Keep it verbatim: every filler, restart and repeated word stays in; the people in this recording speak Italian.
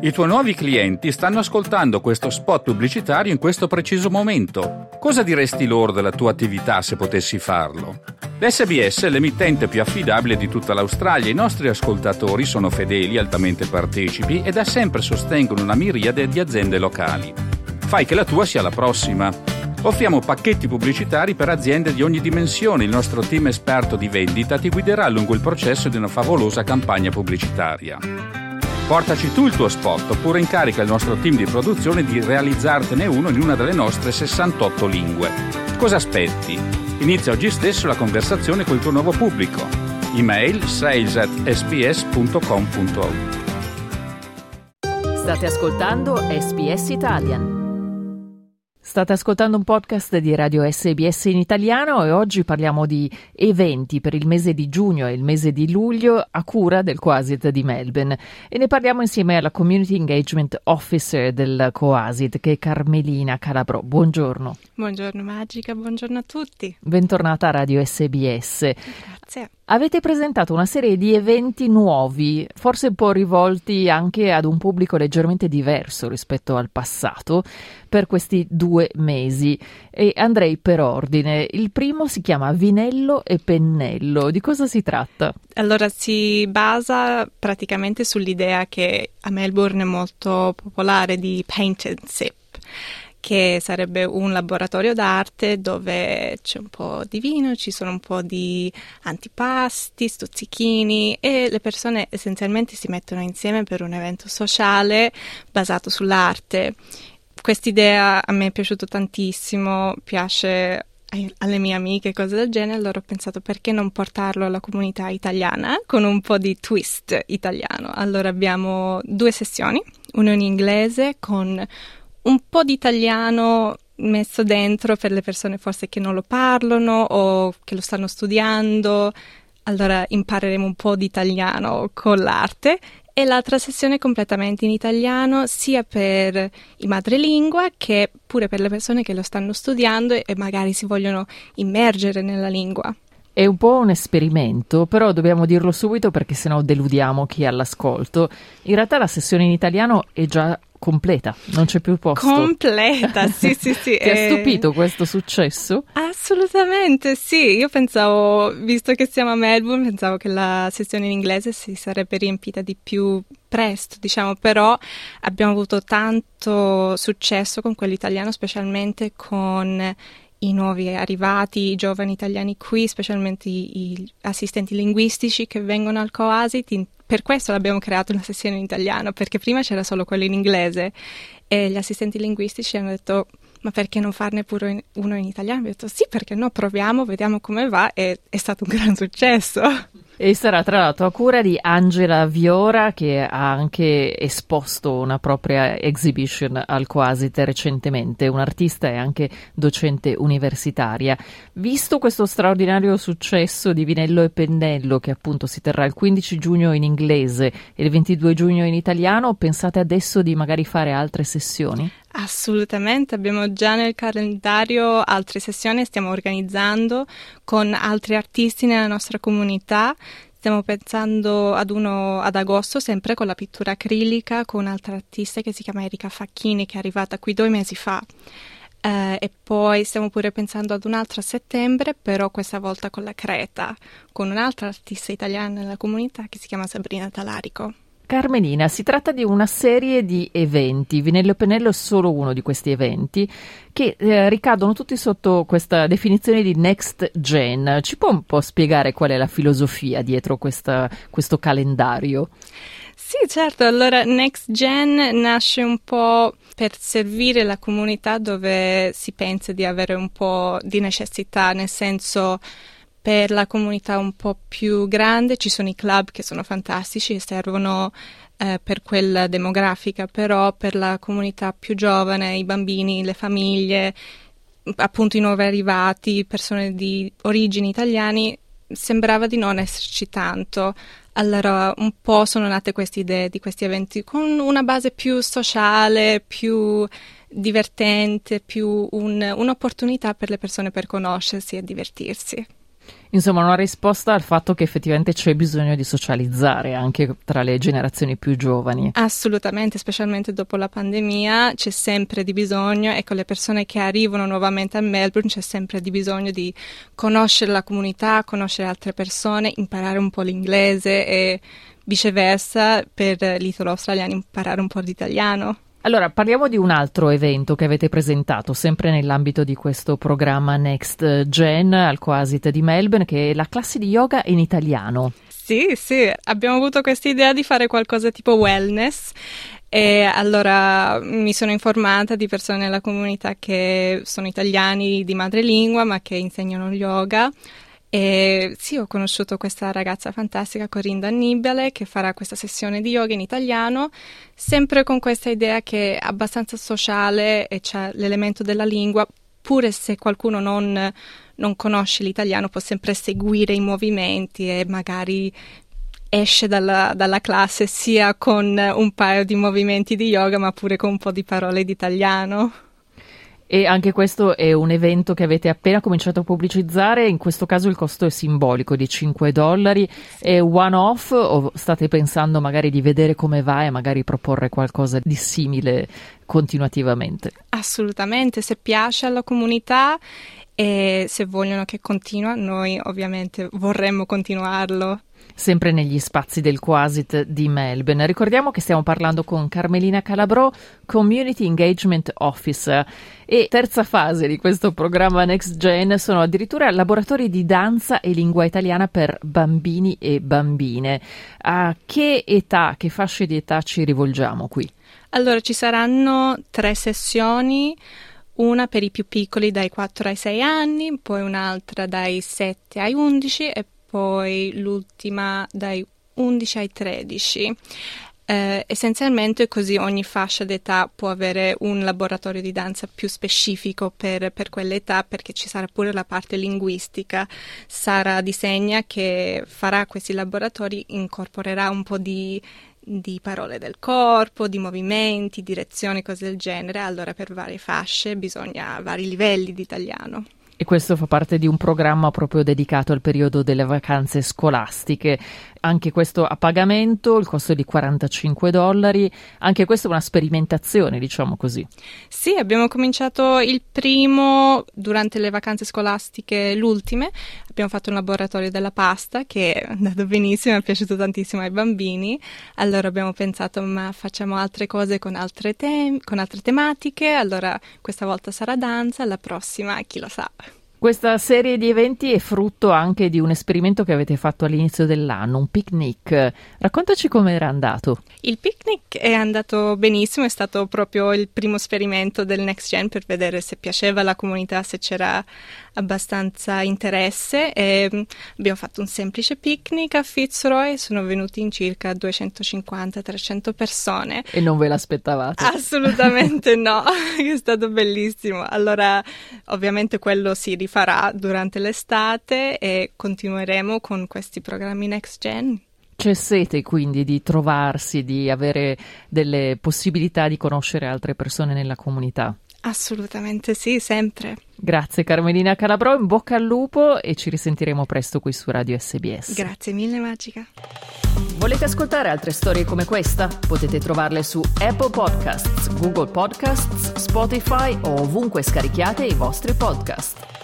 I tuoi nuovi clienti stanno ascoltando questo spot pubblicitario in questo preciso momento. Cosa diresti loro della tua attività se potessi farlo? L'S B S è l'emittente più affidabile di tutta l'Australia. I nostri ascoltatori sono fedeli, altamente partecipi e da sempre sostengono una miriade di aziende locali. Fai che la tua sia la prossima. Offriamo pacchetti pubblicitari per aziende di ogni dimensione. Il nostro team esperto di vendita ti guiderà lungo il processo di una favolosa campagna pubblicitaria. Portaci tu il tuo spot oppure incarica il nostro team di produzione di realizzartene uno in una delle nostre sessantotto lingue. Cosa aspetti? Inizia oggi stesso la conversazione col tuo nuovo pubblico. Email sales at s b s punto com punto a u. State ascoltando S B S Italian. State ascoltando un podcast di Radio S B S in italiano e oggi parliamo di eventi per il mese di giugno e il mese di luglio a cura del Coasit di Melbourne e ne parliamo insieme alla Community Engagement Officer del Coasit che è Carmelina Calabrò. Buongiorno. Buongiorno Magica, buongiorno a tutti. Bentornata a Radio S B S. Grazie. Avete presentato una serie di eventi nuovi, forse un po' rivolti anche ad un pubblico leggermente diverso rispetto al passato, per questi due mesi. E andrei per ordine. Il primo si chiama Vinello e Pennello. Di cosa si tratta? Allora, si basa praticamente sull'idea che a Melbourne è molto popolare di Paint and Sip, che sarebbe un laboratorio d'arte dove c'è un po' di vino, ci sono un po' di antipasti, stuzzichini e le persone essenzialmente si mettono insieme per un evento sociale basato sull'arte. Quest'idea a me è piaciuta tantissimo, piace alle mie amiche, cose del genere, allora ho pensato perché non portarlo alla comunità italiana con un po' di twist italiano. Allora abbiamo due sessioni, una in inglese con un po' di italiano messo dentro per le persone forse che non lo parlano o che lo stanno studiando, allora impareremo un po' di italiano con l'arte, e l'altra sessione completamente in italiano sia per i madrelingua che pure per le persone che lo stanno studiando e magari si vogliono immergere nella lingua. È un po' un esperimento, però dobbiamo dirlo subito perché sennò deludiamo chi è all'ascolto. In realtà la sessione in italiano è già completa, non c'è più posto. Completa, sì, sì, sì. Ti ha stupito questo successo? Assolutamente, sì. Io pensavo, visto che siamo a Melbourne, pensavo che la sessione in inglese si sarebbe riempita di più presto, diciamo, però abbiamo avuto tanto successo con quello italiano, specialmente con i nuovi arrivati, i giovani italiani qui, specialmente gli assistenti linguistici che vengono al Coasit. Per questo l'abbiamo creato una sessione in italiano, perché prima c'era solo quello in inglese e gli assistenti linguistici hanno detto ma perché non farne pure in, uno in italiano? Abbiamo detto sì, perché no, proviamo, vediamo come va, e è stato un gran successo. E sarà tra l'altro a cura di Angela Viora, che ha anche esposto una propria exhibition al Coasit recentemente, un'artista e anche docente universitaria. Visto questo straordinario successo di Vinello e Pennello, che appunto si terrà il quindici giugno in inglese e il ventidue giugno in italiano, pensate adesso di magari fare altre sessioni? Assolutamente, abbiamo già nel calendario altre sessioni, stiamo organizzando con altri artisti nella nostra comunità. Stiamo pensando ad uno ad agosto, sempre con la pittura acrilica, con un'altra artista che si chiama Erika Facchini, che è arrivata qui due mesi fa. Eh, e poi stiamo pure pensando ad un'altra a settembre, però questa volta con la Creta, con un'altra artista italiana nella comunità che si chiama Sabrina Talarico. Carmelina, si tratta di una serie di eventi, Vinello e Pennello è solo uno di questi eventi, che eh, ricadono tutti sotto questa definizione di Next Gen. Ci può un po' spiegare qual è la filosofia dietro questa, questo calendario? Sì, certo. Allora, Next Gen nasce un po' per servire la comunità dove si pensa di avere un po' di necessità, nel senso, per la comunità un po' più grande ci sono i club che sono fantastici e servono eh, per quella demografica, però per la comunità più giovane, i bambini, le famiglie, appunto i nuovi arrivati, persone di origini italiani, sembrava di non esserci tanto. Allora un po' sono nate queste idee di questi eventi con una base più sociale, più divertente, più un, un'opportunità per le persone per conoscersi e divertirsi. Insomma, una risposta al fatto che effettivamente c'è bisogno di socializzare anche tra le generazioni più giovani. Assolutamente, specialmente dopo la pandemia c'è sempre di bisogno, e con le persone che arrivano nuovamente a Melbourne c'è sempre di bisogno di conoscere la comunità, conoscere altre persone, imparare un po' l'inglese e viceversa per gli italo-australiani imparare un po' di italiano. Allora, parliamo di un altro evento che avete presentato, sempre nell'ambito di questo programma Next Gen al Coasit di Melbourne, che è la classe di yoga in italiano. Sì, sì, abbiamo avuto questa idea di fare qualcosa tipo wellness, e allora mi sono informata di persone nella comunità che sono italiani di madrelingua ma che insegnano yoga. E sì, ho conosciuto questa ragazza fantastica, Corinda Annibale, che farà questa sessione di yoga in italiano, sempre con questa idea che è abbastanza sociale e c'è l'elemento della lingua, pure se qualcuno non, non conosce l'italiano può sempre seguire i movimenti e magari esce dalla, dalla classe sia con un paio di movimenti di yoga ma pure con un po' di parole di italiano. E anche questo è un evento che avete appena cominciato a pubblicizzare, in questo caso il costo è simbolico di cinque dollari, è one off o state pensando magari di vedere come va e magari proporre qualcosa di simile continuativamente? Assolutamente, se piace alla comunità e se vogliono che continua, noi ovviamente vorremmo continuarlo. Sempre negli spazi del Coasit di Melbourne. Ricordiamo che stiamo parlando con Carmelina Calabrò, Community Engagement Officer, e terza fase di questo programma Next Gen sono addirittura laboratori di danza e lingua italiana per bambini e bambine. A che età, che fasce di età ci rivolgiamo qui? Allora, ci saranno tre sessioni, una per i più piccoli dai quattro ai sei anni, poi un'altra dai sette ai undici e poi l'ultima dai undici ai tredici. Eh, essenzialmente così ogni fascia d'età può avere un laboratorio di danza più specifico per, per quell'età, perché ci sarà pure la parte linguistica. Sara Disegna, che farà questi laboratori, incorporerà un po' di, di parole del corpo, di movimenti, direzioni, cose del genere. Allora per varie fasce bisogna vari livelli di italiano. E questo fa parte di un programma proprio dedicato al periodo delle vacanze scolastiche. Anche questo a pagamento, il costo è di quarantacinque dollari. Anche questa è una sperimentazione, diciamo così. Sì, abbiamo cominciato il primo durante le vacanze scolastiche, l'ultime. Abbiamo fatto un laboratorio della pasta che è andato benissimo, è piaciuto tantissimo ai bambini. Allora abbiamo pensato, ma facciamo altre cose con altre, tem- con altre tematiche. Allora questa volta sarà danza, la prossima chi lo sa. Questa serie di eventi è frutto anche di un esperimento che avete fatto all'inizio dell'anno, un picnic. Raccontaci come era andato. Il picnic è andato benissimo, è stato proprio il primo esperimento del Next Gen per vedere se piaceva alla comunità, se c'era abbastanza interesse. E abbiamo fatto un semplice picnic a Fitzroy, sono venuti in circa duecentocinquanta trecento persone. E non ve l'aspettavate? Assolutamente no, è stato bellissimo. Allora ovviamente quello si farà durante l'estate e continueremo con questi programmi Next Gen. C'è sete quindi di trovarsi, di avere delle possibilità di conoscere altre persone nella comunità? Assolutamente sì, sempre. Grazie Carmelina Calabrò, in bocca al lupo e ci risentiremo presto qui su Radio S B S. Grazie mille Magica. Volete ascoltare altre storie come questa? Potete trovarle su Apple Podcasts, Google Podcasts, Spotify o ovunque scarichiate i vostri podcast.